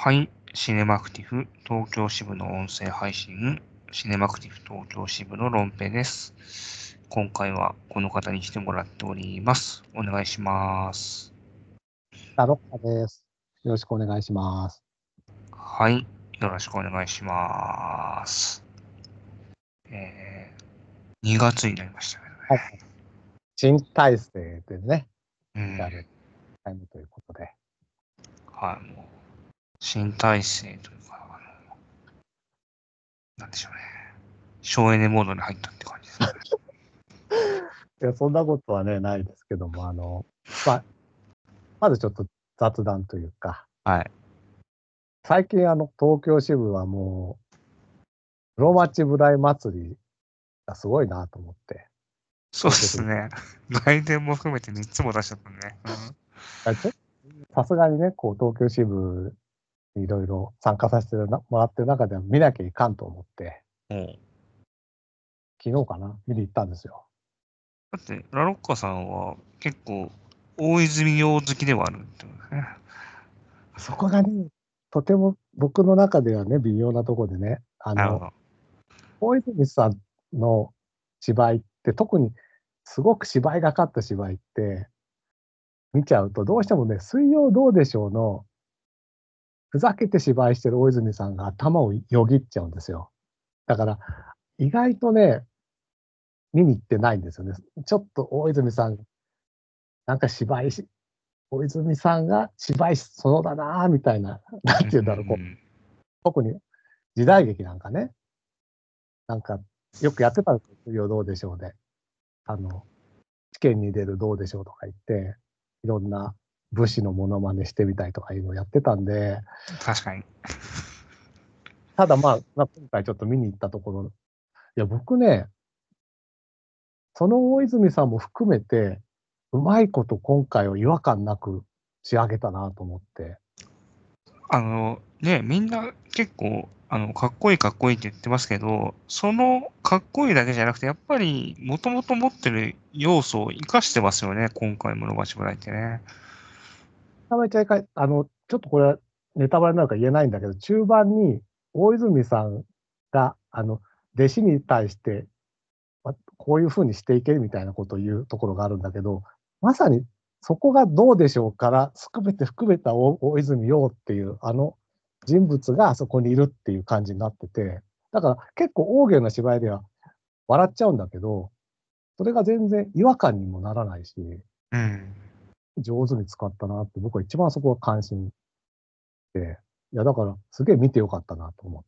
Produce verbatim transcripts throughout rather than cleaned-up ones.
はい、シネマクティブ東京支部の音声配信、シネマクティブ東京支部のロンペです。今回はこの方に来てもらっております。お願いします。 ラロッカです。よろしくお願いします。 はい、よろしくお願いします。えー、にがつになりましたけどね。 はい。新体制でね、 うん、 やるタイムということで。 はい、もう、新体制というか、あの、なんでしょうね。省エネモードに入ったって感じですね。 いや、そんなことはね、ないですけども、あの、まあ、まずちょっと雑談というか、 はい。 最近あの、東京支部はもう、室町ぶらい祭りがすごいなと思って、 そうで東京支部。 すね。来年も含めてみっつも出しちゃったね。うん、 あちょさすがにね、こう、東京支部にいろいろ参加させてもらってる中では見なきゃいかんと思って、 お昨日かな、見に行ったんですよ。 だって、ラロッカさんは結構、大泉洋好きではあるってことね。 そこがね、とても僕の中ではね、微妙なところでね、あの、 なるほど。 大泉さんの芝居って、特にすごく芝居がかった芝居って見ちゃうと、どうしてもね、水曜どうでしょうの、ふざけて芝居してる大泉さんが頭をよぎっちゃうんですよ。だから、意外とね、見に行ってないんですよね。ちょっと大泉さん、なんか芝居し大泉さんが芝居しそうだなみたいな、なんうんて言うんだろう、こう、特に時代劇なんかね、なんかよくやってたんですよ、水曜どうでしょうで。あの、試験に出るどうでしょうとか言って、いろんな武士のモノマネしてみたいとかいうのをやってたんで、 確かに。 ただまあ、まあ、今回ちょっと見に行ったところ、いや、僕ね、その大泉さんも含めて、うまいこと今回は違和感なく仕上げたなと思って。 あの、ね、みんな結構、あの、かっこいいかっこいいって言ってますけど、そのかっこいいだけじゃなくて、やっぱり、もともと持ってる要素を活かしてますよね、今回の伸ばしぶらいってね。 めちゃめちゃいかあの、ちょっとこれはネタバレになるから言えないんだけど、中盤に大泉さんが、あの、弟子に対してま、こういう風にしていけみたいなことを言うところがあるんだけど、まさにそこがどうでしょうから含めて含めたお大泉洋っていうあの人物があそこにいるっていう感じになってて、だから結構大芸な芝居では笑っちゃうんだけど、それが全然違和感にもならないし、 うん。 上手に使ったなって僕は一番そこが関心で、いやだからすげえ見てよかったなと思う。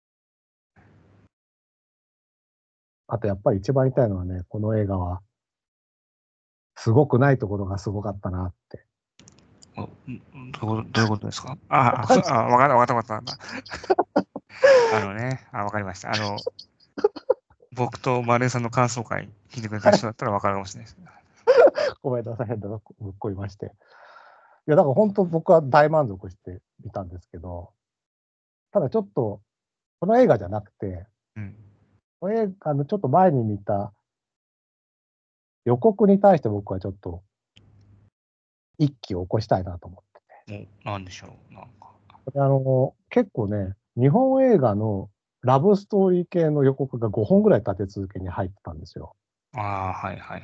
あとやっぱり一番言いたいのはね、この映画はすごくないところがすごかったなって。 おんどうどういうことですか？ああ、あ、わかったわかったわかった。あのね、あ、わかりました。あの、僕と丸井さんの感想会聞いてくれた人だったらわかるかもしれないです。 ごめんなさい、変なのぶっこいまして。いや、だから本当僕は大満足して見たんですけど、ただちょっと、この映画じゃなくて、 うん。 この映画のちょっと前に見た予告に対して僕はちょっと一気を起こしたいなと思ってて。 もう、なんでしょう、なんか。 これあの、結構ね、日本映画のラブストーリー系の予告がごほんぐらい立て続けに入ってたんですよ。 ああ、はいはいはい。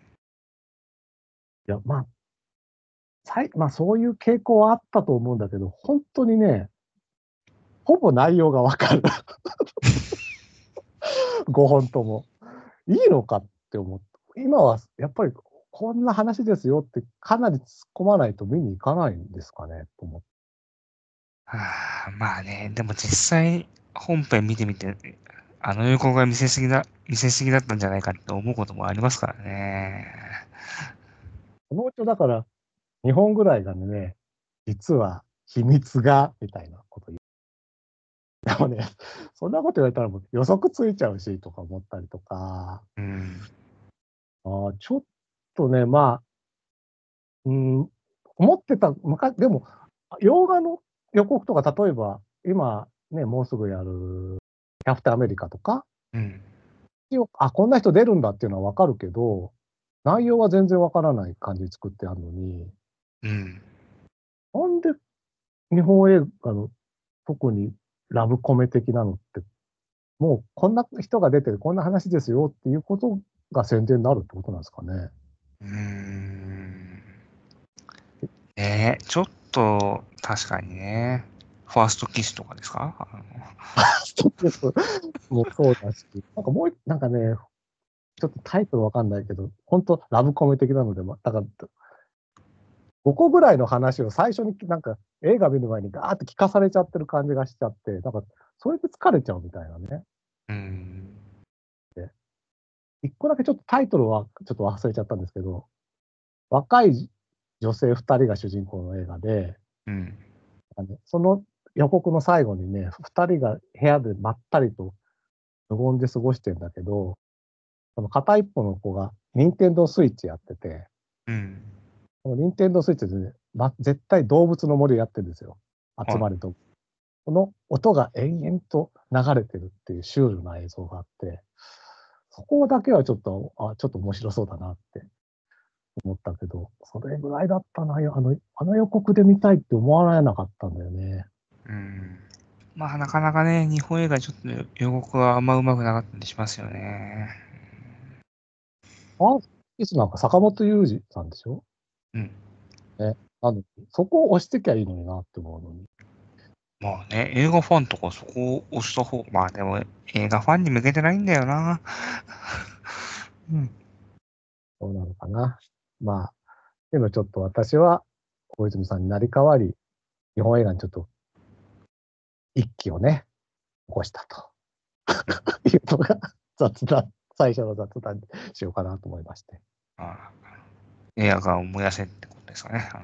いや、まあ、さいまあ、そういう傾向はあったと思うんだけど、ほんとにね、ほぼ内容がわかる。ごほんとも。いいのかって思って、今はやっぱりこんな話ですよってかなり突っ込まないと見に行かないんですかねと思って。 はあ、まあね、でも実際、本編見てみて、あの予告が見せすぎだ、見せすぎだったんじゃないかって思うこともありますからね。 そのうちだから、にほんぐらいがね、実は秘密がみたいなこと言う。でもね、そんなこと言われたらもう予測ついちゃうしとか思ったりとか、 うん。 ああ、ちょっとね、まあ、うーん、思ってたむかでも、洋画の予告とか例えば、今ね、もうすぐやるキャプテンアメリカとか、 うん。 一応、あ、こんな人出るんだっていうのは分かるけど、内容は全然分からない感じで作ってあるのに、 うん。 なんで日本映画の特にラブコメ的なのって、もうこんな人が出てる、こんな話ですよっていうことが宣伝になるってことなんですかね。 うーん。えー、ちょっと、確かにね。ファーストキスとかですか？あのストレスもそうだし、なんかもう、なんかね、ちょっとタイトルわかんないけど、本当ラブコメ的なので、ま、だから、ごこぐらいの話を最初になんか映画見る前にガーって聞かされちゃってる感じがしちゃって、なんかそれで疲れちゃうみたいなね。 うーん。 で、一個だけちょっとタイトルはちょっと忘れちゃったんですけど、若い女性ふたりが主人公の映画で、 うん。 あの、その予告の最後にね、ふたりが部屋でまったりと無言で過ごしてんだけど、その片一方の子がニンテンドースイッチやってて、 うん。 このニンテンドースイッチでね、ま、絶対動物の森やってるんですよ。集はい。 まると。この音が延々と流れてるっていうシュールな映像があって、そこだけはちょっと、あ、ちょっと面白そうだなって思ったけど、それぐらいだったな、あのあの予告で見たいって思われなかったんだよね。 うん。まあ、なかなかね、日本映画ちょっと予告はあんま上手くなかったりしますよね。 あ、いつなんか坂本雄二さんでしょ？ うん。 ね。なのに、そこを押してきゃいいのになって思うのに。 まあね、映画ファンとかそこを押した方、まあでも映画ファンに向けてないんだよな。うん。 どうなのかな。まあ、でもちょっと私は大泉さんに成り代わり、日本映画にちょっと一気をね、起こしたというのが雑談、最初の雑談にしようかなと思いまして。 まあ、映画館を燃やせってことですかね。あの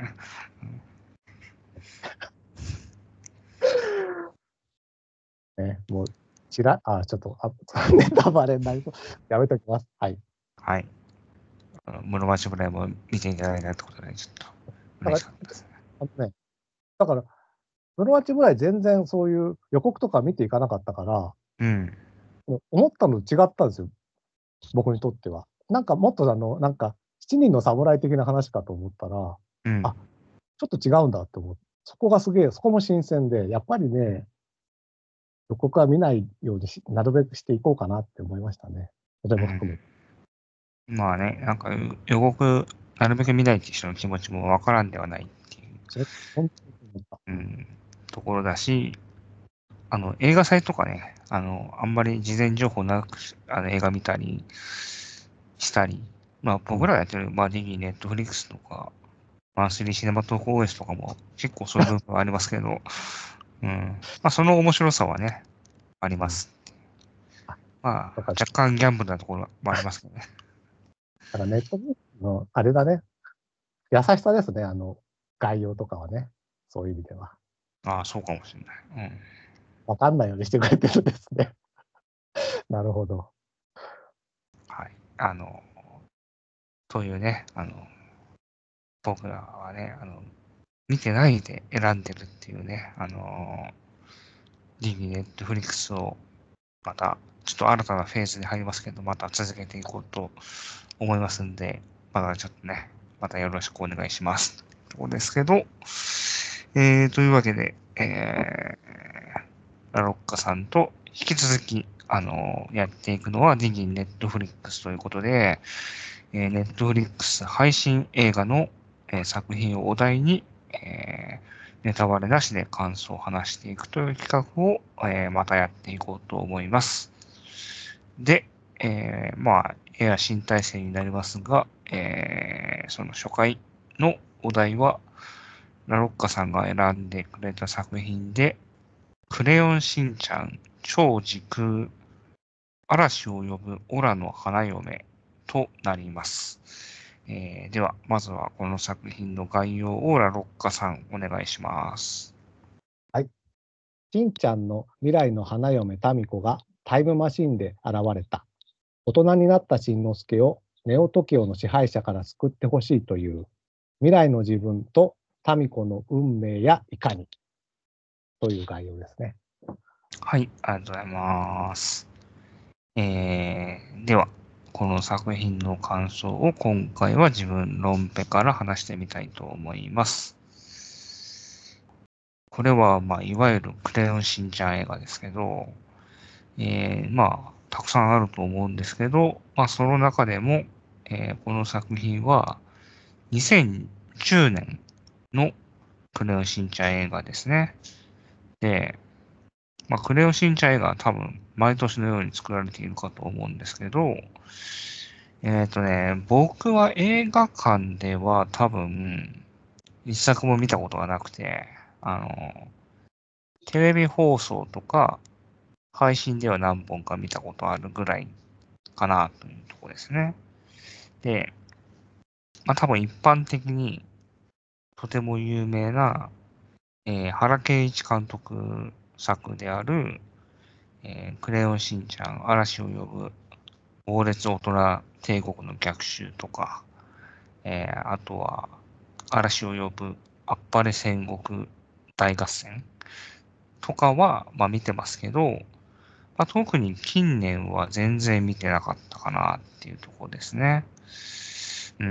ね、もう、ちらあ、ちょっと、あ、ネタバレになりそう。やめときます。はい。 はい。あの室町村も見ていただいたってことで、ちょっとだから、 嬉しかったですね。 あのね、だから、室町ぐらい全然そういう予告とか見ていかなかったから、 うん。 もう思ったの違ったんですよ、僕にとっては。なんかもっとあの、なんか、七人の侍的な話かと思ったら、 うん。 あ、ちょっと違うんだって思って、そこがすげえ、そこも新鮮で、やっぱりね、予告は見ないようにしなるべくしていこうかなって思いましたね。それうん。 も含めて。 まあね、なんか予告、なるべく見ないっていう人の気持ちもわからんではないっていう、 それ、ほんとに思った。 うん、ところだし、あの、映画祭とかね、あの、あんまり事前情報なく、あの、映画見たりしたり、まあうん。 僕らやってる、まあ、ディギー、ネットフリックスとか、マンスリーシネマトーク オーエス とかも結構そういう部分はありますけど、うん。まあその面白さはね、ありうん。 ます。 あ、 まあ、 だから若干ギャンブルなところもありますけどね。 だからネットフリックスのあれだね、優しさですね、あの、概要とかはね。そういう意味では。 ああ、そうかもしれない。うん。 わかんないようにしてくれてるんですね。なるほど。 はい。あの、というね、あの、僕らはね、あの、見てないで選んでるっていうね、あの、ディギー、ネットフリックスをまた、ちょっと新たなフェーズに入りますけど、また続けていこうと思いますんで、まだちょっとね、またよろしくお願いします。ところですけど、えー、というわけで、えー、ラロッカさんと引き続き、あのやっていくのはディギンネットフリックスということで、えー、ネットフリックス配信映画の、えー作品をお題に、えーネタバレなしで感想を話していくという企画を、えーまたやっていこうと思います。で、えーまあ、エア新体制になりますが、えーその初回のお題は、ラロッカさんが選んでくれた作品で、クレヨンしんちゃん、超時空、嵐を呼ぶオラの花嫁となります。えーでは、まずはこの作品の概要をラロッカさんお願いします。 はい。しんちゃんの未来の花嫁タミコがタイムマシンで現れた。大人になったしんのすけをネオトキオの支配者から救ってほしいという未来の自分とタミコの運命やいかにという概要ですね。 はい、ありがとうございます。えー、では、この作品の感想を今回は自分ロンペから話してみたいと思います。 これは、まあ、いわゆるクレヨンしんちゃん映画ですけど、えー、まあ、たくさんあると思うんですけど、まあ、その中でも、えーこの作品は、にせんじゅうねんのクレヨンしんちゃん映画ですね。で、まあ、クレヨンしんちゃん映画は多分、毎年のように作られているかと思うんですけど、えっとね、僕は映画館では多分、一作も見たことがなくて、あの、テレビ放送とか、配信では何本か見たことあるぐらいかなというところですね。で、まあ多分一般的にとても有名な、えー原敬一監督作である、えークレヨンしんちゃん、嵐を呼ぶ、猛烈大人帝国の逆襲とか、えーあとは、嵐を呼ぶ、あっぱれ戦国大合戦とかは、まあ見てますけど、まあ、特に近年は全然見てなかったかなっていうところですね。うん。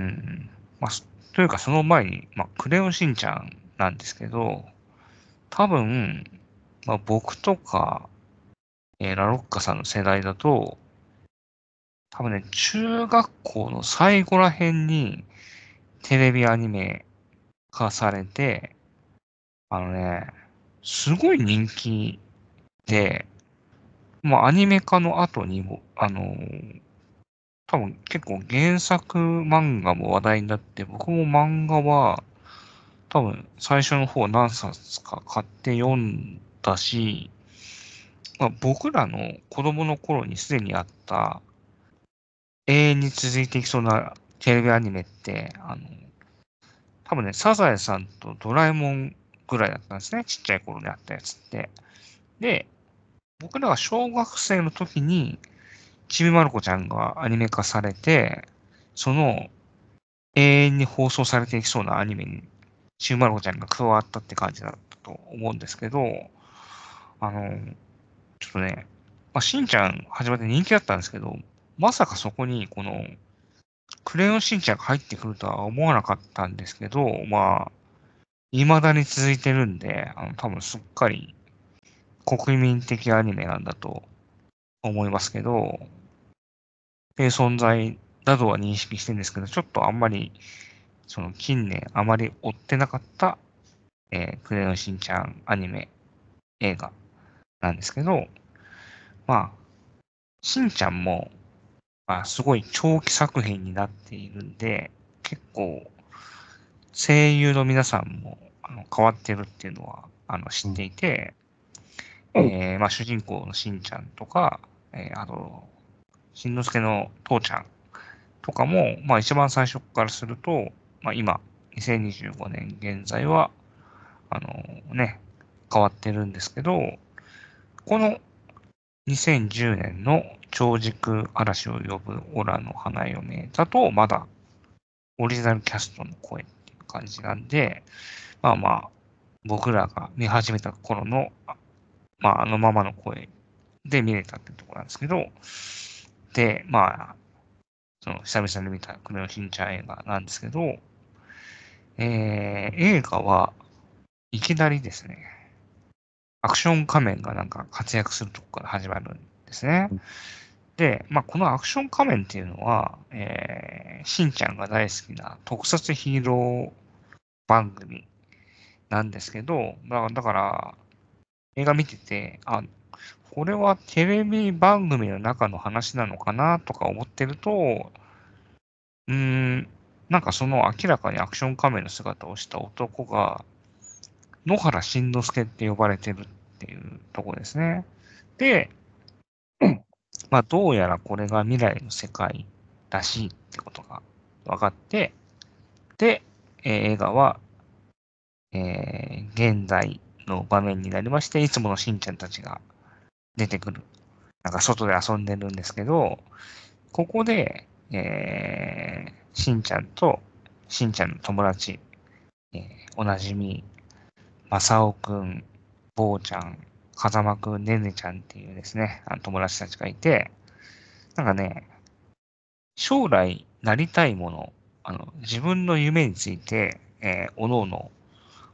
まあ、というかその前に、まあ、クレヨンしんちゃんなんですけど、多分、まあ、僕とか、えーラロッカさんの世代だと、多分ね、中学校の最後ら辺にテレビアニメ化されて、あのね、すごい人気で、まあ、アニメ化の後にも、あのー多分結構原作漫画も話題になって、僕も漫画は多分最初の方何冊か買って読んだし、まあ、僕らの子供の頃にすでにあった永遠に続いていきそうなテレビアニメって、あの、多分ね、サザエさんとドラえもんぐらいだったんですね。ちっちゃい頃にあったやつって。で、僕らが小学生の時に、ちびまる子ちゃんがアニメ化されて、その永遠に放送されていきそうなアニメに、ちびまる子ちゃんが加わったって感じだったと思うんですけど、あの、ちょっとね、まあ、しんちゃん始まって人気だったんですけど、まさかそこにこの、クレヨンしんちゃんが入ってくるとは思わなかったんですけど、まあ、未だに続いてるんで、あの、多分すっかり国民的アニメなんだと思いますけど、っていう存在などは認識してるんですけど、ちょっとあんまり、その近年あまり追ってなかった、えークレヨンしんちゃんアニメ映画なんですけど、まあ、しんちゃんも、まあ、すごい長期作品になっているんで、結構、声優の皆さんもあの変わってるっていうのはあの知ってうん。 いて、えーまあ、主人公のしんちゃんとか、えーあと、しんのすけの父ちゃんとかも、まあ、一番最初からすると、まあ、今、にせんにじゅうごねん現在は、あのね、変わってるんですけど、このにせんじゅうねんの超時空嵐を呼ぶオラの花嫁だと、まだオリジナルキャストの声っていう感じなんで、まあまあ、僕らが見始めた頃の、まああのままの声で見れたってところなんですけど、で、まあ、その久々に見たクレヨンしんちゃん映画なんですけど、えー、映画はいきなりですね、アクション仮面がなんか活躍するとこから始まるんですね。 うん。 で、まあ、このアクション仮面っていうのは、えー、しんちゃんが大好きな特撮ヒーロー番組なんですけど、だだから、映画見てて、あ、これはテレビ番組の中の話なのかなとか思ってると、うーん、なんかその明らかにアクション仮面の姿をした男が、野原しんのすけって呼ばれてるっていうところですね。で、まあどうやらこれが未来の世界らしいってことが分かって、で、えー映画は、えー現在の場面になりまして、いつものしんちゃんたちが出てくる。なんか外で遊んでるんですけど、ここで、えー、しんちゃんと、しんちゃんの友達、えーおなじみ、まさおくん、ぼうちゃん、かざまくん、ねねちゃんっていうですね、あの友達たちがいて、なんかね、将来なりたいもの、あの、自分の夢について、えー、おのおの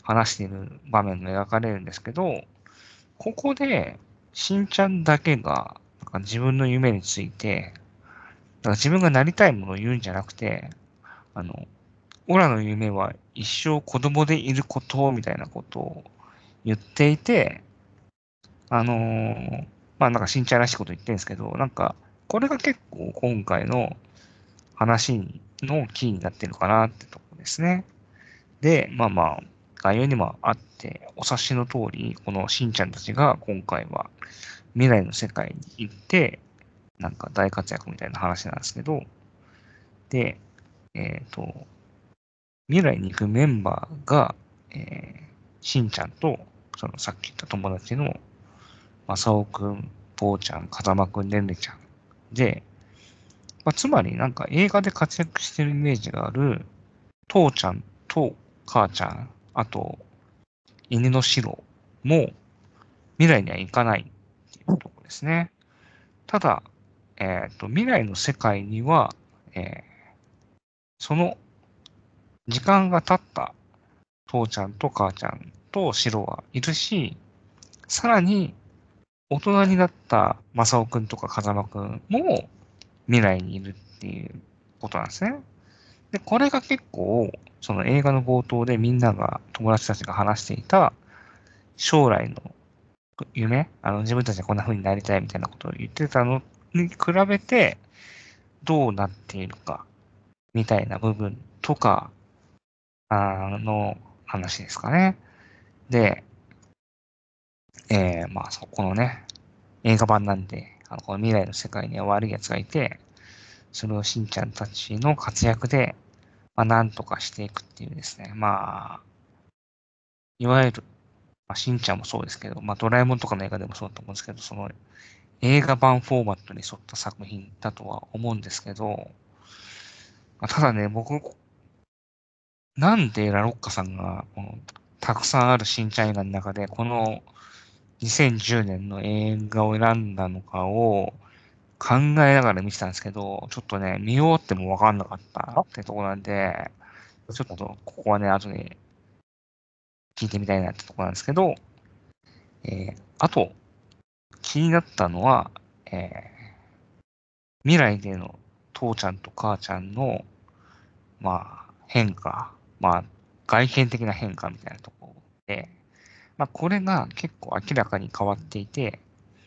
話している場面が描かれるんですけど、ここで、しんちゃんだけが、なんか自分の夢について、だから自分がなりたいものを言うんじゃなくて、あの、オラの夢は一生子供でいることみたいなことを言っていて、あのーまあなんかしんちゃんらしいこと言ってるんですけど、なんか、これが結構今回の話のキーになってるかなってとこですね。で、まあまあ、概要にもあって、お察しの通り、このしんちゃんたちが今回は未来の世界に行って、なんか大活躍みたいな話なんですけど、で、えっと、未来に行くメンバーが、えー、しんちゃんと、そのさっき言った友達の、まさおくん、ぽーちゃん、風間くん、ねんねちゃんで、まあ、つまりなんか映画で活躍してるイメージがある、父ちゃんと母ちゃん、あと、犬のシロも未来には行かないっていうところですね。ただ、えっと、未来の世界には、えーその時間が経った父ちゃんと母ちゃんとシロはいるし、さらに大人になったマサオくんとか風間くんも未来にいるっていうことなんですね。で、これが結構、その映画の冒頭でみんなが、友達たちが話していた将来の夢、あの、自分たちはこんな風になりたいみたいなことを言ってたのに比べて、どうなっているか、みたいな部分とか、あの話ですかね。で、えー、まあ、そこのね、映画版なんで、あの、この未来の世界には悪い奴がいて、それをしんちゃんたちの活躍で、まあ、なんとかしていくっていうですね。まあ、いわゆる、まあ、しんちゃんもそうですけど、まあ、ドラえもんとかの映画でもそうだと思うんですけど、その映画版フォーマットに沿った作品だとは思うんですけど、まあ、ただね、僕、なんでラロッカさんが、この、たくさんあるしんちゃん映画の中で、このにせんじゅうねんの映画を選んだのかを考えながら見てたんですけど、ちょっとね、見終わってもわかんなかったあ、 ってところなんで、ちょっ確かに。 とここはね、後で聞いてみたいなってところなんですけど、えー、あと気になったのは、えー、未来での父ちゃんと母ちゃんの、まあ、変化、まあ、外見的な変化みたいなところで、まあ、これが結構明らかに変わっていて、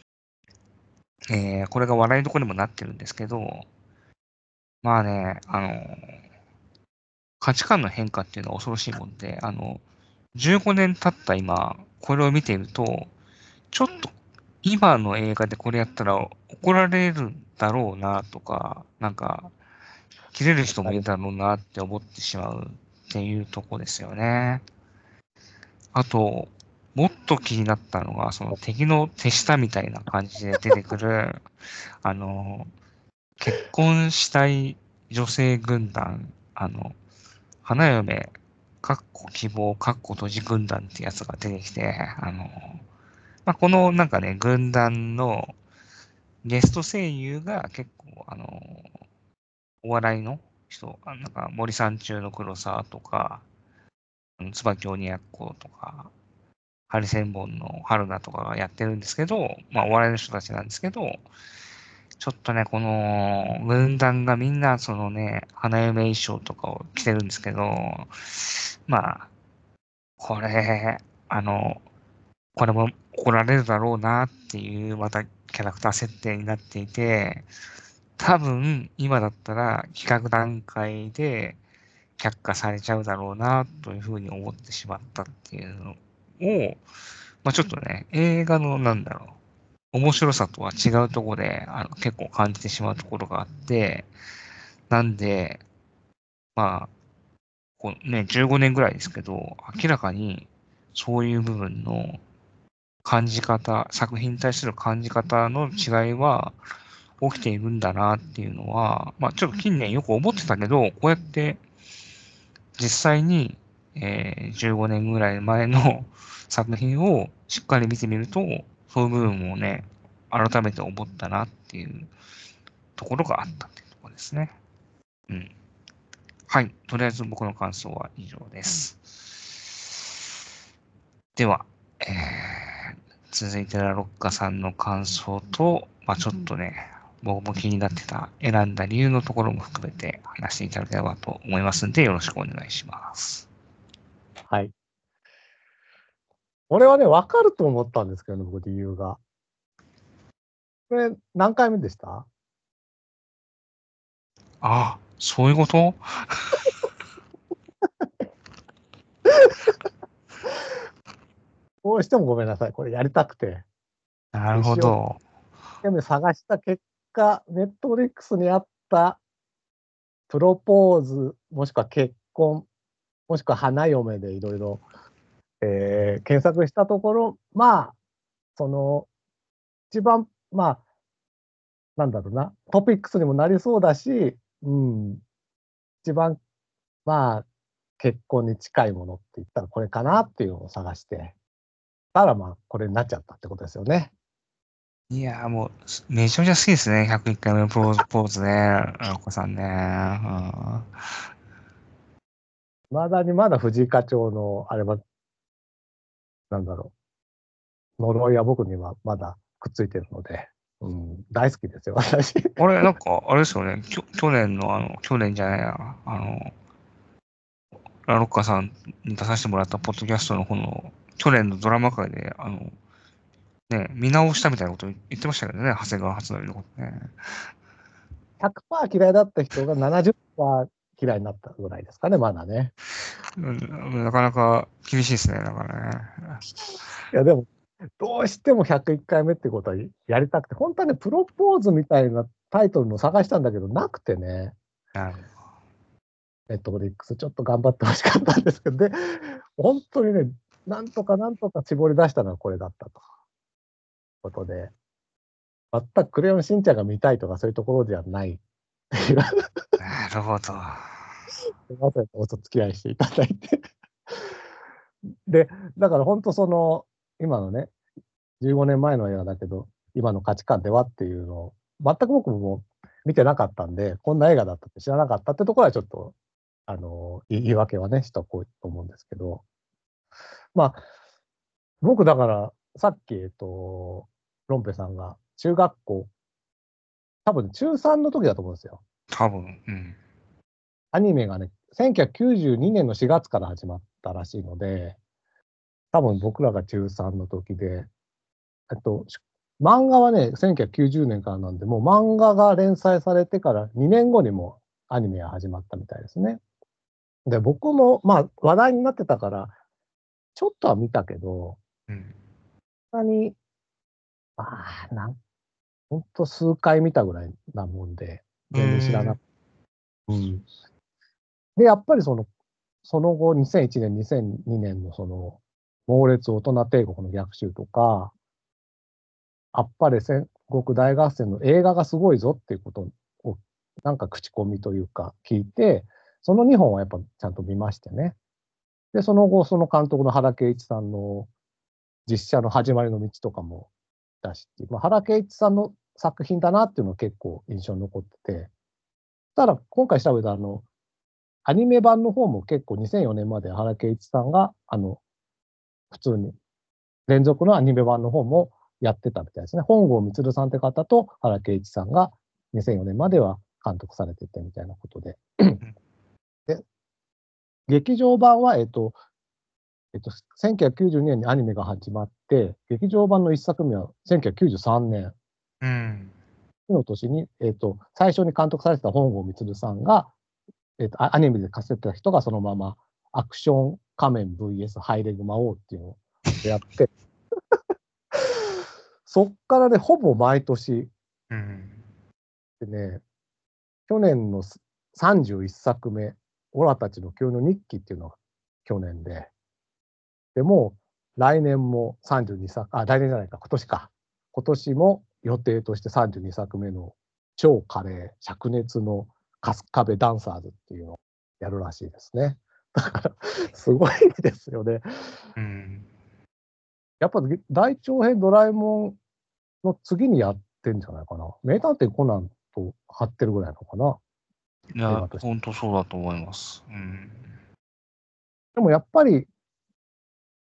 えー、これが笑いどころにもなってるんですけど、まあね、あの、価値観の変化っていうのは恐ろしいもんで、あの、じゅうごねん経った今、これを見ていると、ちょっと今の映画でこれやったら怒られるんだろうなとか、なんか、切れる人もいるだろうなって思ってしまうっていうとこですよね。あと、もっと気になったのが、その敵の手下みたいな感じで出てくる、あの、結婚したい女性軍団、あの、花嫁、かっこ希望、かっこ閉じ軍団ってやつが出てきて、あの、まあ、このなんかね、軍団のゲスト声優が結構、あの、お笑いの人、あなんか森三中の黒沢とか、あの椿鬼奴とか、ハリセンボンの春菜とかがやってるんですけど、まあお笑いの人たちなんですけど、ちょっとね、この軍団がみんなそのね、花嫁衣装とかを着てるんですけど、まあ、これ、あの、これも怒られるだろうなっていう、またキャラクター設定になっていて、多分、今だったら企画段階で却下されちゃうだろうなというふうに思ってしまったっていうのを、まあちょっとね、映画のなんだろう、面白さとは違うところで、あの、結構感じてしまうところがあって、なんで、まあ、こうね、じゅうごねんぐらいですけど、明らかにそういう部分の感じ方、作品に対する感じ方の違いは起きているんだなっていうのは、まあちょっと近年よく思ってたけど、こうやって実際に、えー、じゅうごねんぐらい前の作品をしっかり見てみると、そういう部分をね、改めて思ったなっていうところがあったっていうところですね。うん。はい。とりあえず僕の感想は以上です。 では、えー、続いてラロッカさんの感想と、まあちょっとね、僕も気になってた選んだ理由のところも含めて話していただければと思いますんで、よろしくお願いします。 はい。これはね、わかると思ったんですけどね、僕理由が。これ何回目でした？ ああ、そういうこと？ どうしてもごめんなさい。これやりたくて。 なる一生ほど。 懸命探した結果、ネットフリックスにあったプロポーズ、もしくは結婚、もしくは花嫁でいろいろえー検索したところ、まあ、その、一番、まあ、なんだろうな、トピックスにもなりそうだし、うん、一番、まあ、結婚に近いものって言ったらこれかなっていうのを探して、たらまあ、これになっちゃったってことですよね。 いやーもう、めちゃめちゃ好きですね。ひゃくいっかいめのプロポーズね。ラロッカさんね。うんまだにまだ藤井課長の、あれは、なんだろう、呪いは僕にはまだくっついてるので、うん、大好きですよ、私。 あれ、なんか、あれですよね。きょ、去年の、あの、去年じゃないや、あの、ラロッカさんに出させてもらったポッドキャストのこの、去年のドラマ界で、あの、ね、見直したみたいなこと言ってましたけどね、長谷川初則のことね。 ひゃくパーセント嫌いだった人がななじゅっパーセント嫌いになったぐらいですかね、まだね。 うん、なかなか厳しいですね、だからね。 いや、でも、どうしてもひゃくいっかいめってことはやりたくて、本当はね、プロポーズみたいなタイトルも探したんだけど、なくてね、 なるほど。 ネットフリックスちょっと頑張ってほしかったんですけど、で、本当にね、なんとかなんとか絞り出したのはこれだったということで、全くクレヨンしんちゃんが見たいとかそういうところではないっていう、 なるほど。 すみません、お付き合いしていただいて。で、だから本当その、今のね、じゅうごねんまえの映画だけど、今の価値観ではっていうのを、全く僕も見てなかったんで、こんな映画だったって知らなかったってところはちょっと、あの、言い訳はね、しとこうと思うんですけど、まあ、僕だから、さっき、えっと、ロンペさんが中学校、多分中さんの時だと思うんですよ。 多分、うん。 アニメがね、せんきゅうひゃくきゅうじゅうにねんのしがつから始まったらしいので、多分僕らが中さんの時で、えっと、漫画はね、せんきゅうひゃくきゅうじゅうねんからなんで、もう漫画が連載されてからにねんごにもアニメが始まったみたいですね。で、僕も、まあ、話題になってたから、ちょっとは見たけど、 うん。 そんなに、まあ、なん、ほんと数回見たぐらいなもんで、 う全然知らなん。 く、うん。で、やっぱりその、その後、にせんいちねん、にせんにねんのその、猛烈大人帝国の逆襲とか、あっぱれ戦国大合戦の映画がすごいぞっていうことを、なんか口コミというか聞いて、そのにほんはやっぱちゃんと見ましてね。で、その後、その監督の原敬一さんの実写の始まりの道とかも出して、まあ、原敬一さんの作品だなっていうのが結構印象に残ってて、ただ今回調べたあの、アニメ版の方も結構にせんよねんまで原敬一さんが、あの、普通に連続のアニメ版の方もやってたみたいですね。本郷充さんって方と原敬一さんがにせんよねんまでは監督されててみたいなことで。で、劇場版は、えっと、えっと、せんきゅうひゃくきゅうじゅうにねんにアニメが始まって、劇場版のいっさくめはせんきゅうひゃくきゅうじゅうさんねんうん。 の年に、えっと、最初に監督されてた本郷充さんが、えっと、アニメで稼いでた人がそのままアクション仮面 ブイエス ハイレグ魔王っていうのをやって、そっからね、ほぼ毎年うん。 でね、去年のさんじゅういっさくめ、オラたちの今日の日記っていうのが去年で、でも来年もさんじゅうにさく、あ、来年じゃないか、今年か。今年も予定としてさんじゅうにさくめの超華麗、灼熱の春日部ダンサーズっていうのをやるらしいですね。だから、すごいですよね。 うん。 やっぱ大長編ドラえもんの次にやってんじゃないかな。名探偵コナンと張ってるぐらいなのかな、 いや、 映画として。 本当そうだと思います。うん。 でもやっぱり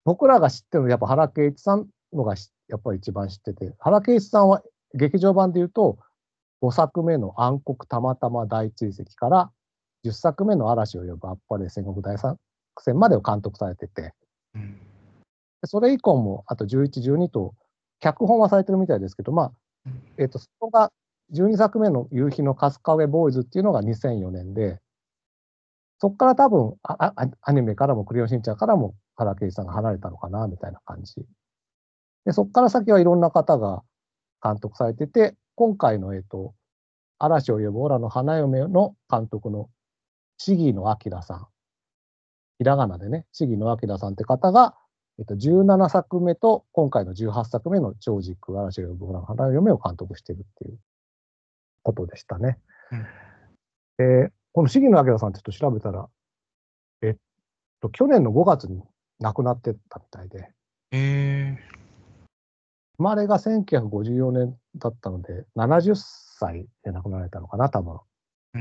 僕らが知ってるのはやっぱ原敬一さんのがやっぱり一番知ってて、原敬一さんは劇場版で言うと、ごさくめの暗黒たまたま大追跡からじゅっさくめの嵐を呼ぶあっぱれ戦国大作戦までを監督されてて、 うん、 それ以降もあとじゅういち、じゅうにと脚本はされてるみたいですけど、まあ、えっと、そこがじゅうにさくめの夕日の春日上ボーイズっていうのがにせんよねんで、そこから多分ああアニメからもクレヨンしんちゃんからも原敬一さんが離れたのかなみたいな感じ。で、そこから先はいろんな方が監督されてて、今回の、えっと、嵐を呼ぶオラの花嫁の監督の重野明さん、ひらがなでね、重野明さんって方が、えっと、じゅうななさくめと今回のじゅうはっさくめの超軸嵐を呼ぶオラの花嫁を監督しているっていうことでしたね。 うん、 で、この重野明さんってちょっと調べたら、えっと、去年のごがつに亡くなってたみたいで、 え生まれがせんきゅうひゃくごじゅうよねんだったので、ななじゅっさいで亡くなられたのかな、多分。 ー、うん、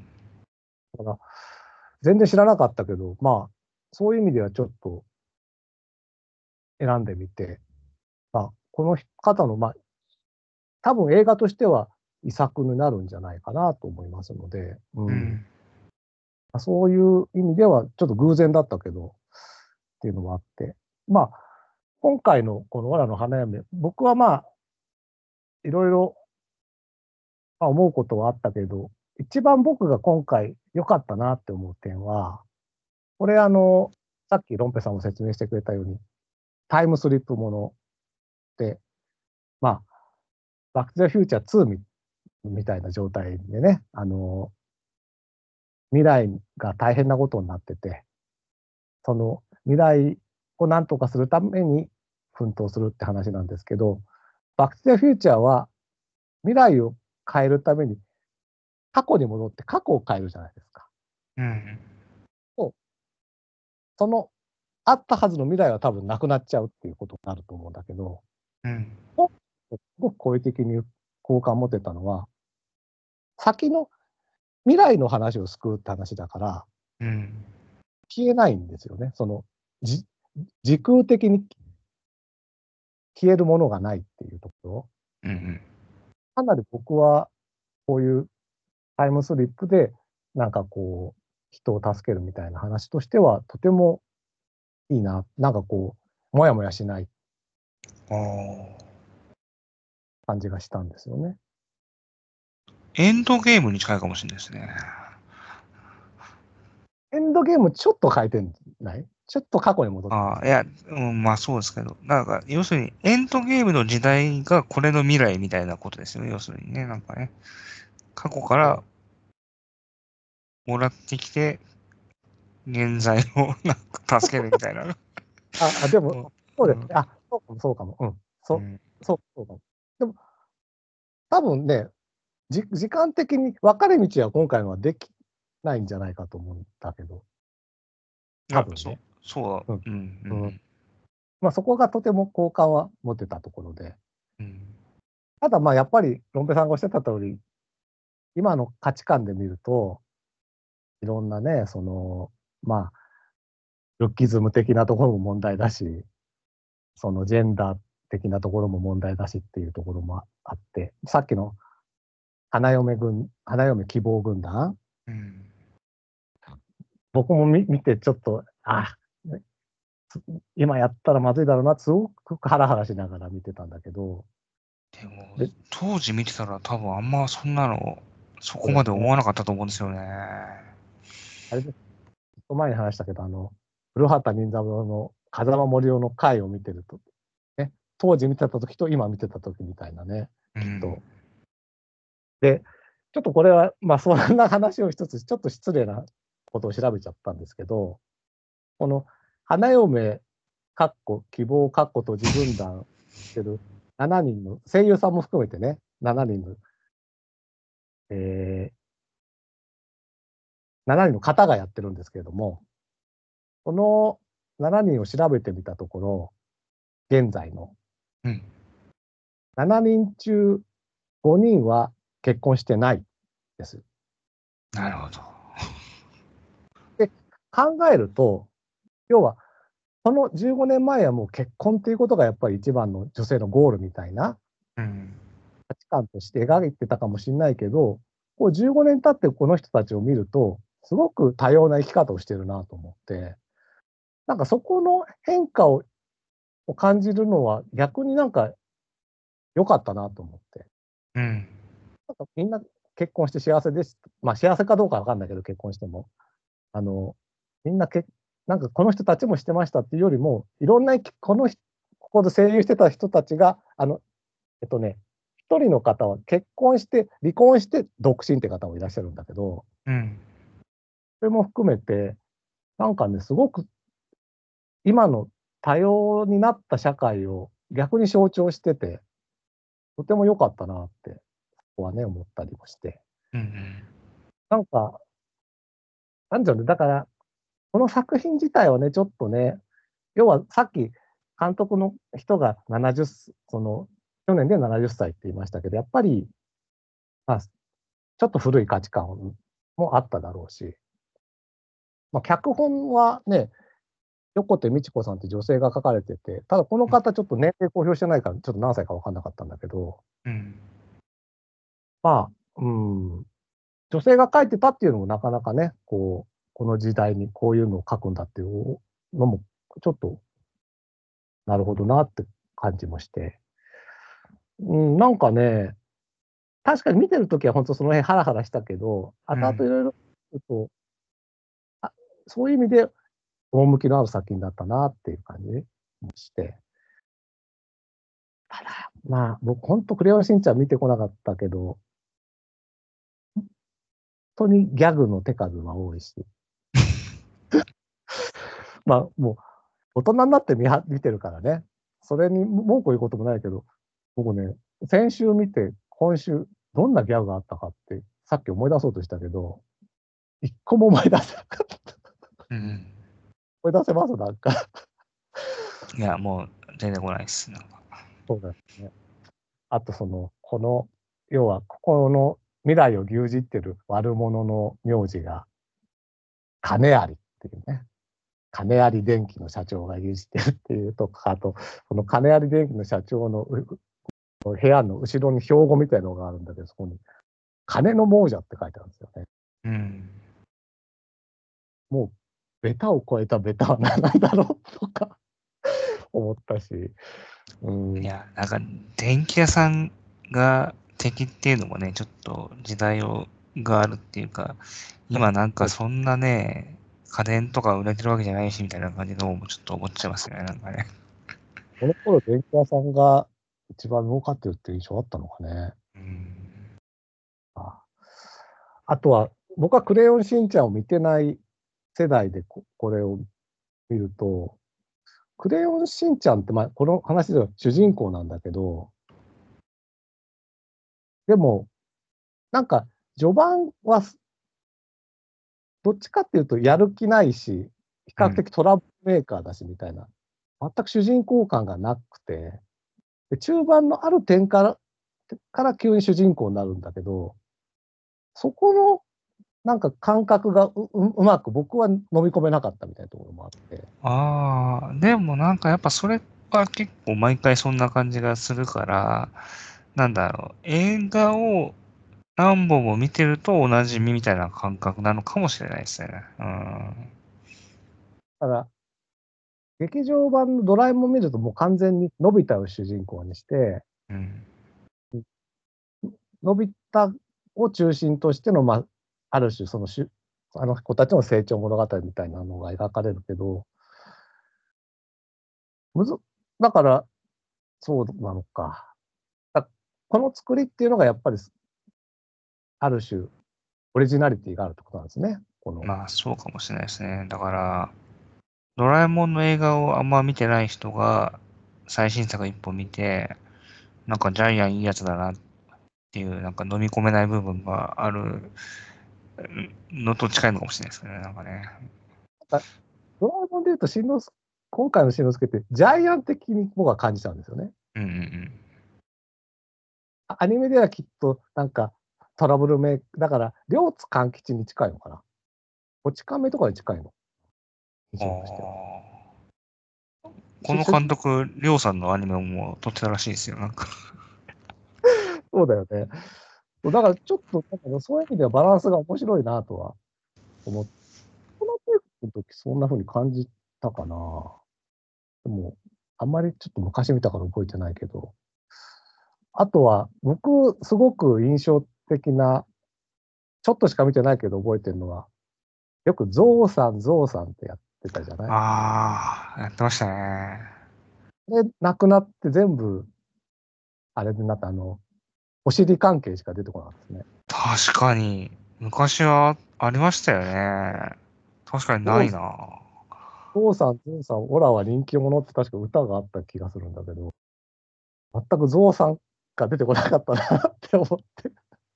だから全然知らなかったけど、まあ、そういう意味ではちょっと選んでみて、まあ、この方の、まあ、多分映画としては遺作になるんじゃないかなと思いますので、うん、 うん、 そういう意味ではちょっと偶然だったけど、っていうのもあって、まあ、今回のこの藁の花嫁、僕はまあ、いろいろまあ思うことはあったけど、一番僕が今回良かったなって思う点は、これあの、さっきロンペさんも説明してくれたように、タイムスリップもので、まあ、バック・トゥ・ザ・フューチャーツーみみたいな状態でね、あの、未来が大変なことになってて、その未来を何とかするために奮闘するって話なんですけど、バック・トゥ・ザ・フューチャーは未来を変えるために過去に戻って過去を変えるじゃないですか。 うん、 とそのあったはずの未来は多分なくなっちゃうっていうことになると思うんだけど、 うん、 すごく好意的に好感を持てたのは、先の未来の話を救うって話だから、 うん、 消えないんですよね。その、じ時空的に消えるものがないっていうところ。 うん、 かなり僕はこういうタイムスリップで、なんかこう、人を助けるみたいな話としては、とてもいいな。なんかこう、もやもやしないああ。 感じがしたんですよね。 エンドゲームに近いかもしれないですね。 エンドゲームちょっと変えてないちょっと過去に戻ってまああ、いす。 や、うん、まあそうですけど、なんか、要するに、エンドゲームの時代がこれの未来みたいなことですよね、要するにね、なんかね。過去からもらってきて、現在をなんか助けるみたいな。 あ、あ、でも、 うん、 そうですね。 うん、 あ、そうかも、そうかも。うん。そうん、 う、そう、そうかも。でも、多分ね、じ、時間的に分かれ道は今回のはできないんじゃないかと思うんだけど、 いや、そう、 多分ね。 そうだ、 うん。 うん、ううん。 ん、 まあ、そこがとても好感は持てたところで。 うん、 ただ、まあ、やっぱり、ロンペさんがおっしゃった通り、今の価値観で見ると、いろんなね、その、まあ、ルッキズム的なところも問題だし、そのジェンダー的なところも問題だしっていうところもあって、さっきの花嫁軍、花嫁希望軍団、 うん、 僕も見見てちょっと、あ、今やったらまずいだろうな、すごくハラハラしながら見てたんだけど、 でも、 で、 当時見てたら多分あんまそんなの、そこまでそうだよね。 思わなかったと思うんですよね。 あれで、ずっと前に話したけど、あの、古畑任三郎の風間森生の回を見てると、ね、当時見てた時と今見てた時みたいなね、 うん、 きっと。で、ちょっとこれは、まあそんな話を一つ、ちょっと失礼なことを調べちゃったんですけど、この花嫁、かっこ希望、かっこ閉じ軍団してるしちにんの、声優さんも含めてね、しちにんの、えー、しちにんの方がやってるんですけれども、このしちにんを調べてみたところ、現在のうん、 しちにん中ごにんは結婚してないです。 なるほど。 で、考えると、要はこのじゅうごねんまえはもう結婚っていうことがやっぱり一番の女性のゴールみたいなうん。 価値観として描いてたかもしれないけど、こうじゅうごねん経ってこの人たちを見ると、すごく多様な生き方をしてるなと思って、なんかそこの変化をを感じるのは逆になんか良かったなと思って。 うん。 なんかみんな結婚して幸せです。まあ幸せかどうかわかんないけど、結婚しても。あの、みんなけなんかこの人たちもしてましたっていうよりも、いろんな、この、ここで声優してた人たちが、あの、えっとね、一人の方は結婚して、離婚して独身って方もいらっしゃるんだけど、 うん。 それも含めて、なんかね、すごく今の多様になった社会を逆に象徴してて、とても良かったなって、そこはね、思ったりもして。 うん。 なんか、なんていうの、だから、この作品自体はね、ちょっとね、要はさっき監督の人がななじゅう、その、去年でななじゅっさいって言いましたけど、やっぱり、まあ、ちょっと古い価値観もあっただろうし、まあ、脚本はね、横手美智子さんって女性が書かれてて、ただこの方ちょっと年齢公表してないから、ちょっと何歳か分かんなかったんだけど、 うん。 まあ、うん、女性が書いてたっていうのもなかなかね、こう、この時代にこういうのを書くんだっていうのも、ちょっと、なるほどなって感じもして。うん、なんかね、確かに見てるときは本当その辺ハラハラしたけど、後々いうん。 ろいろ見ると、あ、そういう意味で趣のある作品だったなっていう感じもして。ただ、まあ、僕ほんとクレヨンしんちゃん見てこなかったけど、ほんとにギャグの手数は多いし、まあ、もう大人になってみは見てるからね、それに文句を言うこともないけど、僕ね、先週見て、今週どんなギャグがあったかって、さっき思い出そうとしたけど、一個も思い出せなかった。 うん。 思い出せます？なんか。 いや、もう出てこないっす。なんか。 そうだよね。あとその、この、要はここの未来を牛耳ってる悪者の名字が金有っていうね、金有電機の社長が牛耳ってるっていうとか、あと、その金有電機の社長のうう部屋の後ろに標語みたいなのがあるんだけど、そこに金の亡者って書いてあるんですよね。 うん。 もう、ベタを超えたベタは何なんだろうとか思ったし、うん。 いや、なんか、電気屋さんが敵っていうのもね、ちょっと時代をがあるっていうか、今なんかそんなね、家電とか売れてるわけじゃないしみたいな感じのもちょっと思っちゃいますよね、なんかね。 この頃電気屋さんが一番儲かってるっていう印象あったのかね。 うん。 ああとは、僕はクレヨンしんちゃんを見てない世代でここれを見ると、クレヨンしんちゃんって、まあ、この話では主人公なんだけど、でも、なんか序盤はすどっちかっていうとやる気ないし、比較うん。 的トラブルメーカーだしみたいな、全く主人公感がなくて、で、中盤のある点からから急に主人公になるんだけど、そこのなんか感覚がうううまく僕は飲み込めなかったみたいなところもあって。 ああ、でもなんかやっぱそれは結構毎回そんな感じがするから、なんだろう、映画を何本も見てるとお馴染みみたいな感覚なのかもしれないですね。うん。 だから劇場版のドラえもん見るともう完全にのび太を主人公にして、 うん。 のび太を中心としての、まあ、ある種そのしゅあの子たちの成長物語みたいなのが描かれるけど、むずだから、そうなのか。だこの作りっていうのがやっぱり、ある種オリジナリティがあるってことなんですね。このまあ、そうかもしれないですね。だから、ドラえもんの映画をあんま見てない人が、最新作一本見て、なんかジャイアンいいやつだなっていう、なんか飲み込めない部分があるのと近いのかもしれないですね。なんかね。 あ、ドラえもんで言うと、しんのす今回のしんのすけってジャイアン的に僕は感じたんですよね。 うんうんうん。 アニメではきっとなんかトラブルメイクだから、両津勘吉に近いのかな。こち亀とかに近いの、印あ象としては。 あ。 この監督、りょうさんのアニメも撮ってたらしいですよ、なんか。 そうだよね。だからちょっと、なんかそういう意味ではバランスが面白いなとは思って、このテープの時そんな風に感じたかな。でも、あんまりちょっと昔見たから覚えてないけど、あとは、僕、すごく印象的な、ちょっとしか見てないけど覚えてるのは、よくゾウさん、ゾウさんってやってたじゃない。 ああ、やってましたね。 で、亡くなって全部、あれになった、あの、お尻関係しか出てこなかったですね。 確かに、昔はありましたよね。確かにゾウ、 ないな。 ゾウさん、ゾウさん、オラは人気者って確か歌があった気がするんだけど、全くゾウさんが出てこなかったなって思って。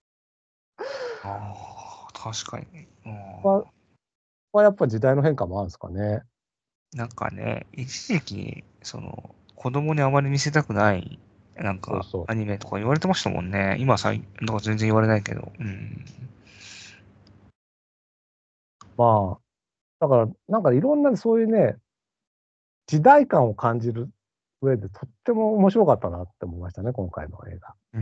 ああ、確かに。うん、 これはやっぱ時代の変化もあるんですかね。 なんかね、一時期、その、子供にあまり見せたくない、なんか、 そうそう。 アニメとか言われてましたもんね。今さ、なんか全然言われないけど。うん。 まあ、だから、なんかいろんなそういうね、時代感を感じる上でとっても面白かったなって思いましたね、今回の映画。 うん。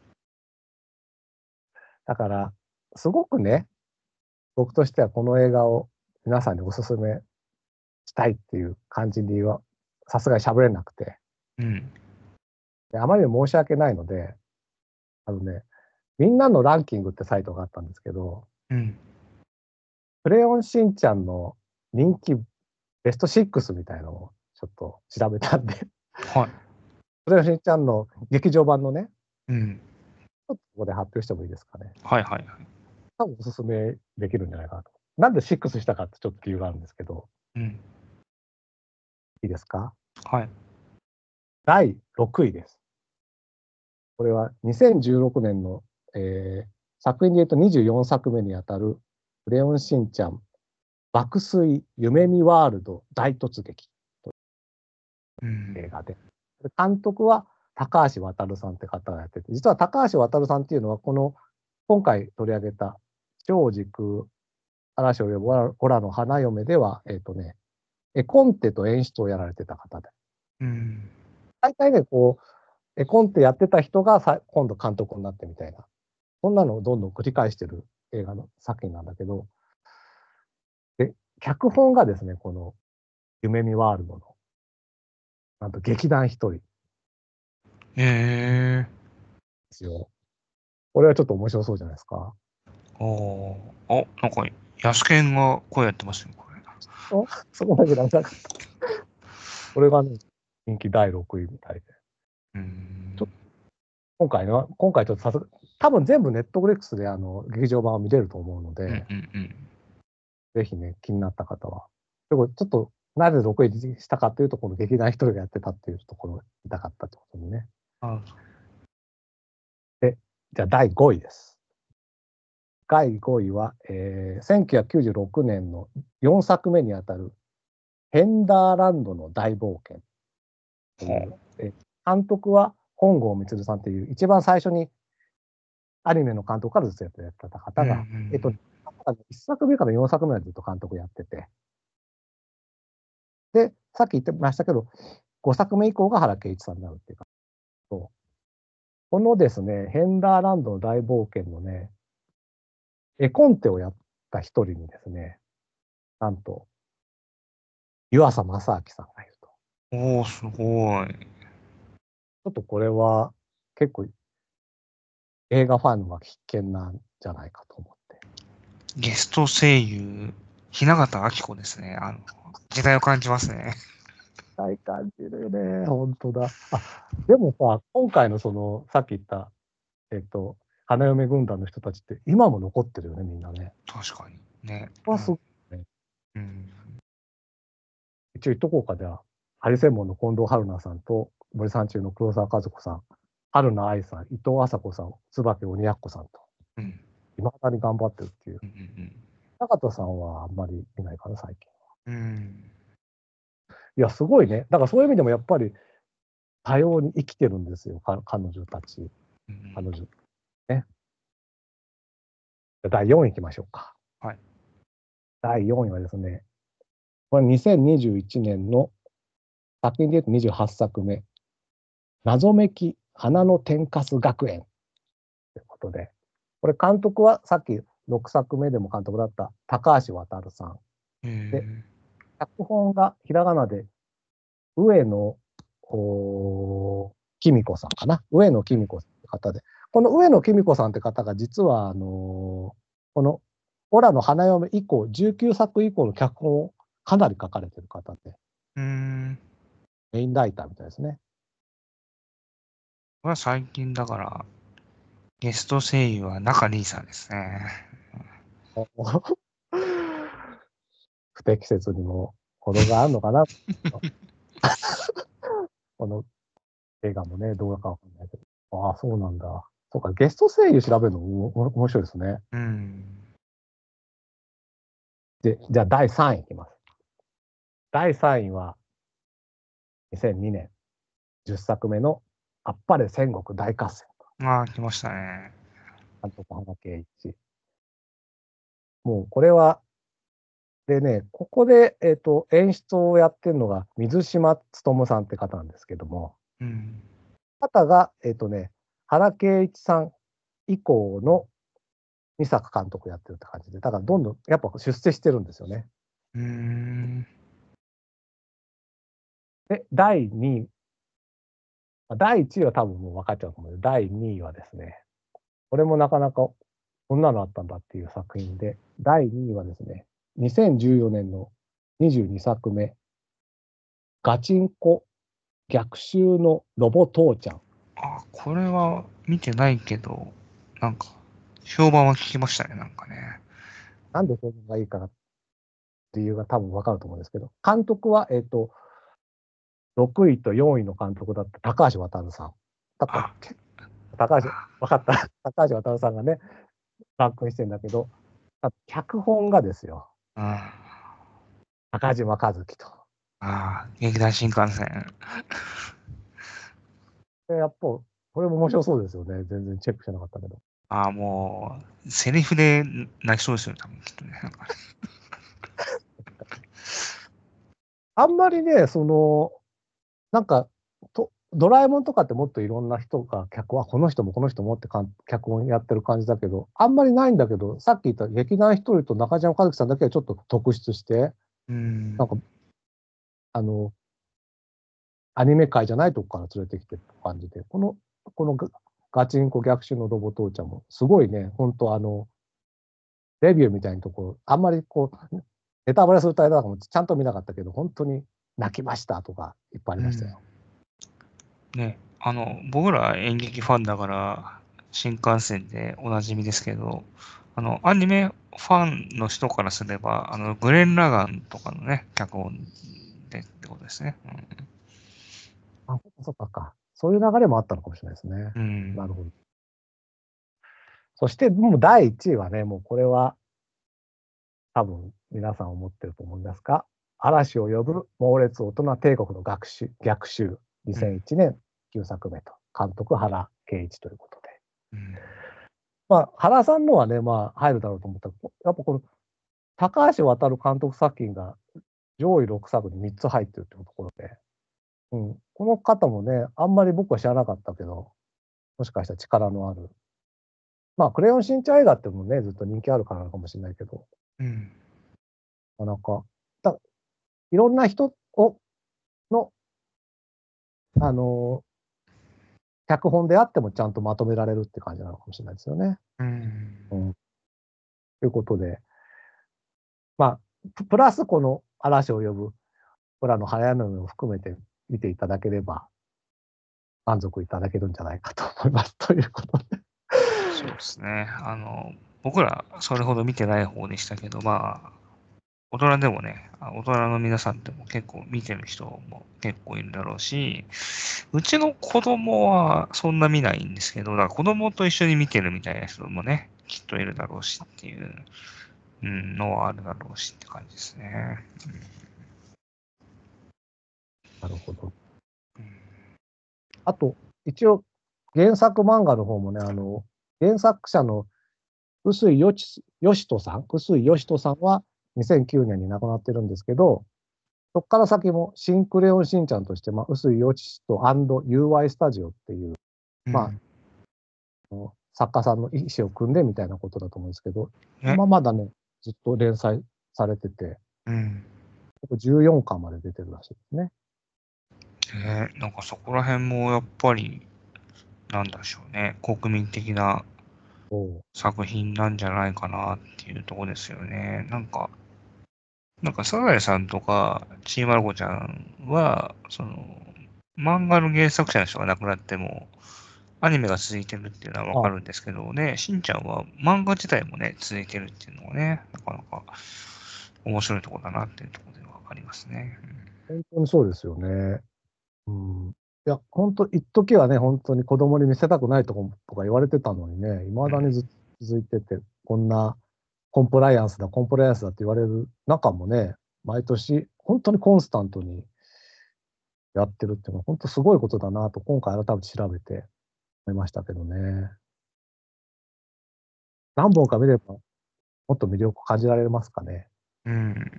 だから、すごくね、僕としてはこの映画を皆さんにお勧めしたいっていう感じには、さすがに喋れなくて、 うん。 であまりに申し訳ないので、あのね、みんなのランキングってサイトがあったんですけど、 うん。 クレヨンしんちゃんの人気ベストろくみたいなのをちょっと調べたんで、 はい。 クレヨンしんちゃんの劇場版のね、 うん。 ちょっとここで発表してもいいですかね。 はいはいはい。 多分お勧めできるんじゃないかなと。なんでろくしたかってちょっと理由があるんですけど、 うん。 いいですか？ はい。 だいろくいです。これはにせんじゅうろくねんの、えー作品で言うとにじゅうよんさくめにあたる、クレヨンしんちゃん爆睡夢見ワールド大突撃うん。 映画で、監督は高橋渉さんって方がやってて、実は高橋渉さんっていうのは、この今回取り上げた超時空嵐を呼ぶオラの花嫁では、えっ、とね、絵コンテと演出をやられてた方で、 うん。 大体ね、こう、絵コンテやってた人がさ今度監督になってみたいな、そんなのをどんどん繰り返してる映画の作品なんだけど、で、脚本がですね、この夢見ワールドの、なんと劇団一人でええすよ。これはちょっと面白そうじゃないですか。 ー。おー。あ、なんか、ヤシケンが声やってますね、これ。 おそこだけなんか、これがね、人気だいろくいみたいで。 うーちょん。 今回の、今回ちょっとさすが、多分全部ネットフレックスであの劇場版を見れると思うのうんで、 うんうん。 ぜひね、気になった方は。でもちょっと、なぜろくいにしたかというと、この劇団一人がやってたっていうところが見たかったってことにね。 あ、 で、じゃあだいごいです。だいごいは、えー、せんきゅうひゃくきゅうじゅうろくねんのよんさくめにあたる、ヘンダーランドの大冒険という、 はえ監督は本郷充さんという、一番最初にアニメの監督からずっとやってたうんう方が、えっと、 んいっさくめからよんさくめはずっと監督やってて、で、さっき言ってましたけど、ごさくめ以降が原敬一さんになるっていうか、このですね、ヘンダーランドの大冒険のね、絵コンテをやった一人にですね、なんと、湯浅正明さんがいると。 うん。おー、すごい。 ちょっとこれは結構映画ファンは必見なんじゃないかと思って。 ゲスト声優、雛形あき子ですね。あの、時代を感じますね。 大感じるよね、本当だ。あ、でもさ、今回のその、さっき言った、えっと、花嫁軍団の人たちって今も残ってるよね、みんなね。 確かに。ね。 これはすごいね。 うん。うん。 一応言っとこうか、では。ハリセンボンの近藤春菜さんと、森三中の黒沢和子さん、春菜愛さん、伊藤麻子さん、椿鬼奴さんと、 うん。 いまだに頑張ってるっていう。 うん。 中田さんはあんまりいないかな、最近。 うん。うん。 いや、すごいね。だからそういう意味でもやっぱり多様に生きてるんですよ、か彼女たち。彼女。ね。だいよんい行きましょうか。 はい。 だいよんいはですね、これにせんにじゅういちねんの作品で言うとにじゅうはっさくめ、謎めき花の天かす学園ということで、これ監督はさっきろくさくめでも監督だった高橋渉さん。 えで、 ー、 脚本がひらがなで上野おきみこさんかな。上野きみこさんって方で、この上野きみこさんって方が実は、あのーこのオラの花嫁以降、じゅうきゅうさく以降の脚本をかなり書かれてる方で、 うーん。 メインライターみたいですね。 これは最近だから、ゲスト声優は中里依さんですね。 不適切にも程があるのかな。この映画もね、どうかわかんないけど。ああ、そうなんだ。そうか、ゲスト声優調べるのおも面白いですね。 うん。 で、じゃあだいさんいいきます。だいさんいはにせんにねんじゅっさくめのあっぱれ戦国大合戦。 ああ、来ましたね。 監督、花圭一。もうこれは、でね、ここで、えっと、演出をやってるのが水島努さんって方なんですけども、 うん。 方が、えっとね、原敬一さん以降のにさく監督やってるって感じで、だからどんどんやっぱ出世してるんですよね。 うーん。 で、だいにい、だいいちいは多分もう分かっちゃうと思うので、だいにいはですね、これもなかなかこんなのあったんだっていう作品で、だいにいはですね、にせんじゅうよねんのにじゅうにさくめ、ガチンコ逆襲のロボ父ちゃん。 あ、これは見てないけど、なんか、評判は聞きましたね、なんかね。 なんでそれがいいかなっていう理由が多分分かると思うんですけど、監督は、えっと、ろくいとよんいの監督だった高橋渉さん。だから、 あ、 高橋、分かった。高橋渉さんがね、ランクインしてるんだけど、脚本がですよ、 あ、 中島和樹と。 ああ、劇団新幹線。 でやっぱ、これも面白そうですよね。全然チェックしてなかったけど。 ああ、もう、セリフで泣きそうですよね、多分きっとね。なんかね。 あんまりね、その、なんか、とドラえもんとかってもっといろんな人が脚本、この人もこの人もってかん脚本やってる感じだけど、あんまりないんだけど、さっき言った劇団一人と中島和樹さんだけはちょっと特筆して、 うん。 なんか、あの、アニメ界じゃないとこから連れてきてる感じで、この、このガガチンコ逆襲のロボ父ちゃんも、すごいね、本当あの、レビューみたいなところ、あんまりこう、ネタバレするとあれだからちゃんと見なかったけど、本当に泣きましたとかいっぱいありうん。 ましたよ。 ね、あの、僕ら演劇ファンだから、新幹線でおなじみですけど、あの、アニメファンの人からすれば、あの、グレン・ラガンとかのね、脚本でってことですね。 あ、そっかか。そういう流れもあったのかもしれないですね。 うん。うん。 なるほど。そして、もうだいいちいはね、もうこれは多分皆さん思ってると思いますが、嵐を呼ぶ猛烈大人帝国の学習逆襲、 うん。 にせんいちねんきゅうさくめと、監督原敬一ということで。 うん。 まあ、原さんのはね、まあ、入るだろうと思ったら、やっぱこの高橋渉監督作品が上位ろくさくにみっつ入ってるっていうところで、うん、この方もね、あんまり僕は知らなかったけど、もしかしたら力のある。まあ、クレヨンしんちゃん映画ってもね、ずっと人気あるからかもしれないけど、 うん。 なかなか、だいろんな人をの、あの、脚本であってもちゃんとまとめられるって感じなのかもしれないですよね。 うん。 うん。ということで、まあ、ププラスこの嵐を呼ぶ、オラの早いのを含めて見ていただければ、満足いただけるんじゃないかと思います。ということで。 そうですね。あの、僕らそれほど見てない方でしたけど、まあ、大人でもね、あ大人の皆さんでも結構見てる人も結構いるだろうし、うちの子供はそんな見ないんですけど、だから子供と一緒に見てるみたいな人もね、きっといるだろうしっていう、うん、のはあるだろうしって感じですね。 なるほど。 うん。 あと、一応、原作漫画の方もね、あの、原作者の臼井よし人さん、臼井義人さんはにせんきゅうねんに亡くなってるんですけど、 そこから先も、新クレヨンしんちゃんとして、まあ、臼井義志と &ユーアイ スタジオっていう、まあ、作家さんの意思を組んでみたいなことだと思うんですけど、まあ、まだね、ずっと連載されてて、 うん。 じゅうよんかんまで出てるらしいですね。 ね、なんかそこら辺もやっぱり、なんでしょうね、国民的な作品なんじゃないかなっていうところですよね。なんか、なんか、サザエさんとか、ちーまる子ちゃんは、その、漫画の原作者の人が亡くなっても、アニメが続いてるっていうのはわかるんですけどね、しんちゃんは漫画自体もね、続いてるっていうのがね、なかなか面白いところだなっていうところではありますね。 本当にそうですよね。うん。いや、本当、一時はね、本当に子供に見せたくないとことか言われてたのにね、未だにずっと続いてて、こんなコンプライアンスだ、コンプライアンスだって言われる中もね、毎年、本当にコンスタントにやってるっていうのは、本当すごいことだなと、今回改めて調べて思いましたけどね。何本か見れば、もっと魅力を感じられますかね。 うん。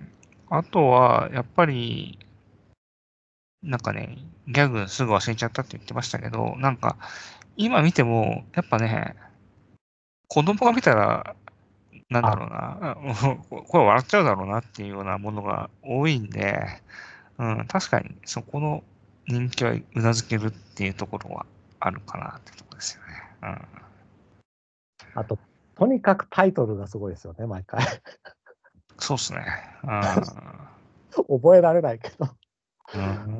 あとは、やっぱり、なんかね、ギャグすぐ忘れちゃったって言ってましたけど、なんか、今見ても、やっぱね、子供が見たら、なんだあ、 ろうな、これ笑っちゃうだろうなっていうようなものが多いんで、うん、確かにそこの人気はうなずけるっていうところはあるかなってところですよね。 あと、とにかくタイトルがすごいですよね、毎回。 うん、そうっすね。うん。 覚えられないけど。 うん、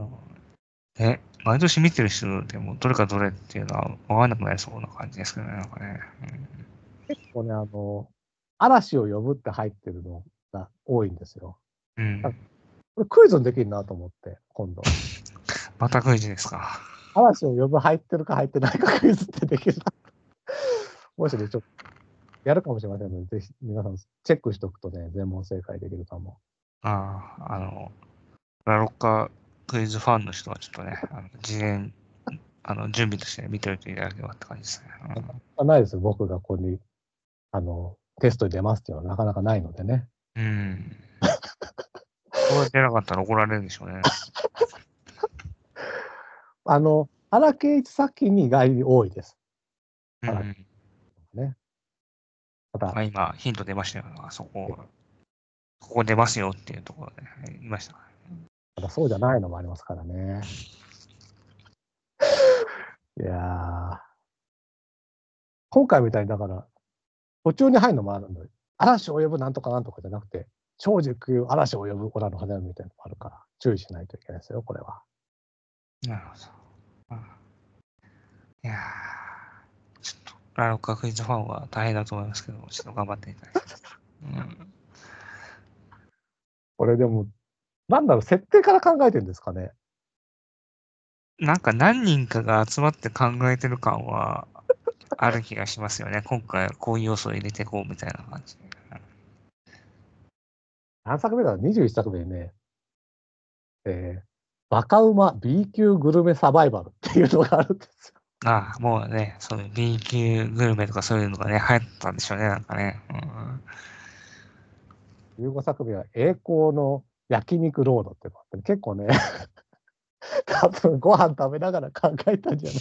え、毎年見てる人でもどれかどれっていうのは分かんなくなりそうな感じですけどね、なんかね。 結構ね、あの、嵐を呼ぶって入ってるのが多いんですよ。 うん。うん、 これクイズにできるなと思って、今度。 またクイズですか。 嵐を呼ぶ入ってるか入ってないかクイズってできるな。もしね、ちょっとやるかもしれませんので、ぜひ皆さんチェックしておくとね、全問正解できるかも。 ああ、あの、ラロッカクイズファンの人はちょっとね、あの事前、あの、準備として見ておいていただければって感じですね。 うん、ないですよ。僕がここに、あの、テストに出ますっていうのはなかなかないのでね。 うん。うん、これ出なかったら怒られるんでしょうね。 あの、原敬一作品に意外に多いです。原うん。 ね。ただ、 まあ今、ヒント出ましたよ。あそこ、ここ出ますよっていうところで、はい、言いました。 ただそうじゃないのもありますからね。いやー、今回みたいにだから、途中に入るのもあるので、嵐を呼ぶなんとかなんとかじゃなくて、超時空嵐を呼ぶオラの花嫁みたいなのもあるから、注意しないといけないですよ、これは。 なるほど。うん、いやー、ちょっと、ラロッカクイズファンは大変だと思いますけど、ちょっと頑張っていただきたい。うん。 これでも、なんだろう、設定から考えてるんですかね。 なんか何人かが集まって考えてる感はある気がしますよね。今回はこういう要素を入れていこうみたいな感じで。 何作目だろう、にじゅういっさくめにね、えー、バカウマ B 級グルメサバイバルっていうのがあるんですよ。 ああ、もうね、そういう B 級グルメとかそういうのがね、流行ったんでしょうね、なんかね。うん、 じゅうごさくめは栄光の焼肉ロードっていうのがあって、結構ね、多分ご飯食べながら考えたんじゃない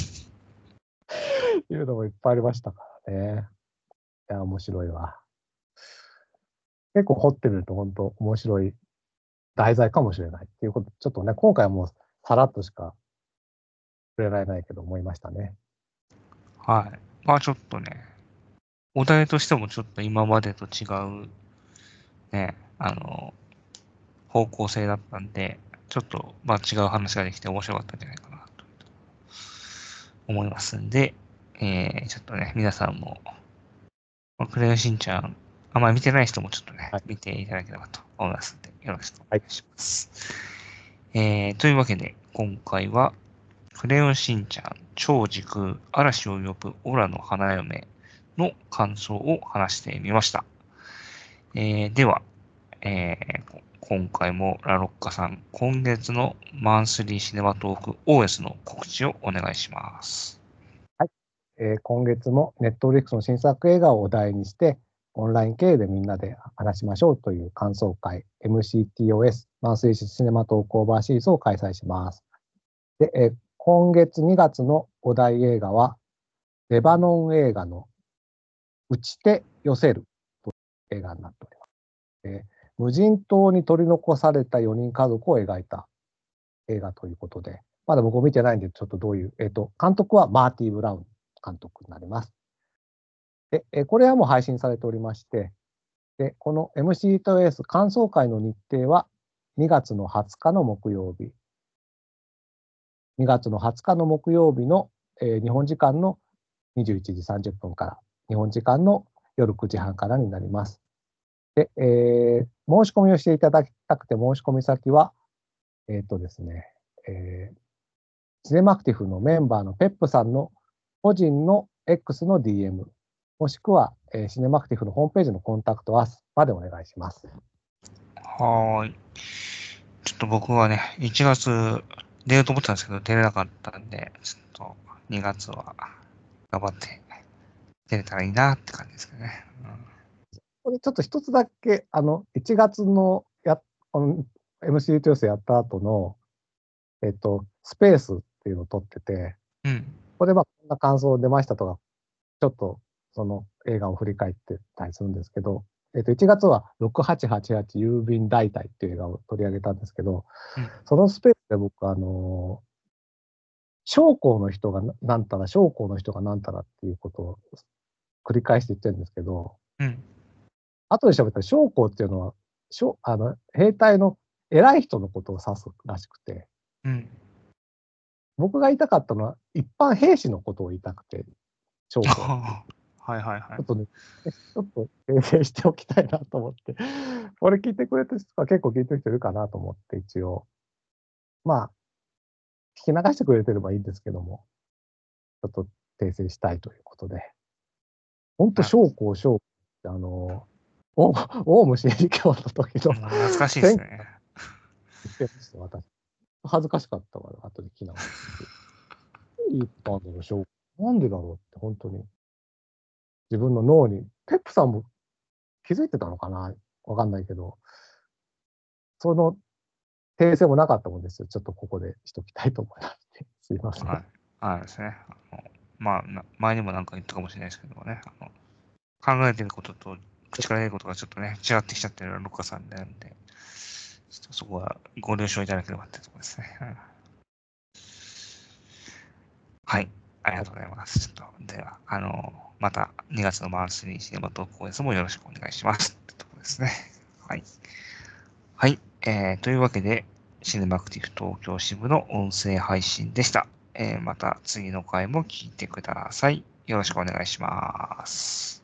いうのもいっぱいありましたからね。いや、面白いわ。結構掘ってみると本当面白い題材かもしれないっていうこと、ちょっとね、今回はもうさらっとしか触れられないけど思いましたね。 はい。まあちょっとね、お題としてもちょっと今までと違うね、あの、方向性だったんで、ちょっとまあ違う話ができて面白かったんじゃないかなと思いますんで、えー、ちょっとね、皆さんも、まあクレヨンしんちゃん、あんまり見てない人もちょっとね、 はい。 見ていただければと思いますんで、よろしくおはい。 願いします。えー、というわけで、今回は、クレヨンしんちゃん、超時空、嵐を呼ぶオラの花嫁の感想を話してみました。えー、では、えー、今回もラロッカさん、今月のマンスリーシネマトーク オーエス の告知をお願いします。 はい。えー今月もネットフリックスの新作映画をお題にして、 オンライン経由でみんなで話しましょうという感想会、エムシーティーオーエス、マンスリーシネマトークオーバーシーズを開催します。で、え今月にがつのお題映画は、レバノン映画の打ち手寄せるという映画になっております。え無人島に取り残されたよにん家族を描いた映画ということで、まだ僕見てないんで、ちょっとどういう、えっと、監督はマーティ・ブラウン監督になります。で、えこれはもう配信されておりまして、で、この エムシーティーオーエス 感想会の日程はにがつのはつかの木曜日、にがつのはつかの木曜日の、えー日本時間のにじゅういちじさんじゅっぷんから、日本時間の夜くじはんからになります。で、えー申し込みをしていただきたくて、申し込み先は、えっとですね、えーシネマクティフのメンバーのペップさんの個人の X の ディーエム、もしくは、えーシネマクティフのホームページのコンタクトアスまでお願いします。 はーい。ちょっと僕はね、いちがつ出ようと思ったんですけど、出れなかったんで、ちょっとにがつは頑張って出れたらいいなって感じですけどね。 これちょっと一つだけ、あの、いちがつのや、この エムシーティーオーエス やった後の、えっと、スペースっていうのを撮ってて、 うん。うん。 これはこんな感想出ましたとか、ちょっとその映画を振り返ってたりするんですけど、えっと、いちがつはろくはちはちはち郵便代替っていう映画を取り上げたんですけど、 うんそのスペースで僕、あの、将校の人がなんたら、将校の人がなんたらっていうことを繰り返して言ってるんですけど、 うん。 後で調べたら将校っていうのは、しょあの兵隊の偉い人のことを指すらしくて、 うん。 僕が言いたかったのは、一般兵士のことを言いたくて、将校って。 はいはいはい。 ちょっとね、ちょっと訂正しておきたいなと思って、これ聞いてくれてる人は結構聞いてる人いるかなと思って、一応。まあ、聞き流してくれてればいいんですけども、ちょっと訂正したいということで。ほんと、 な将校、将校って、あの、オウオウム真理教の時のもう懐かしいです選挙ね。 言ってました、私。恥ずかしかったから、後で聞き直して。言ったんだろう、将校。なんでだろうって、本当に。自分の脳に、ペップさんも気づいてたのかなわかんないけど、その訂正もなかったもんですよ。ちょっとここでしときたいと思います。すいません。 はい。はいですね。あのまあ、な前にもなんか言ったかもしれないですけどもね。あの考えてることと口から出ることがちょっとね、違ってきちゃってるのはロッカさんでなんで、ちょっとそこはご了承いただければってところですね。うんはい。ありがとうございます。ちょっと、では、あの、またにがつのマンスリーシネマトークコースもよろしくお願いします。ってところですね。はい。はい。えー、というわけで、シネマクティブ東京支部の音声配信でした。えー、また次の回も聞いてください。よろしくお願いします。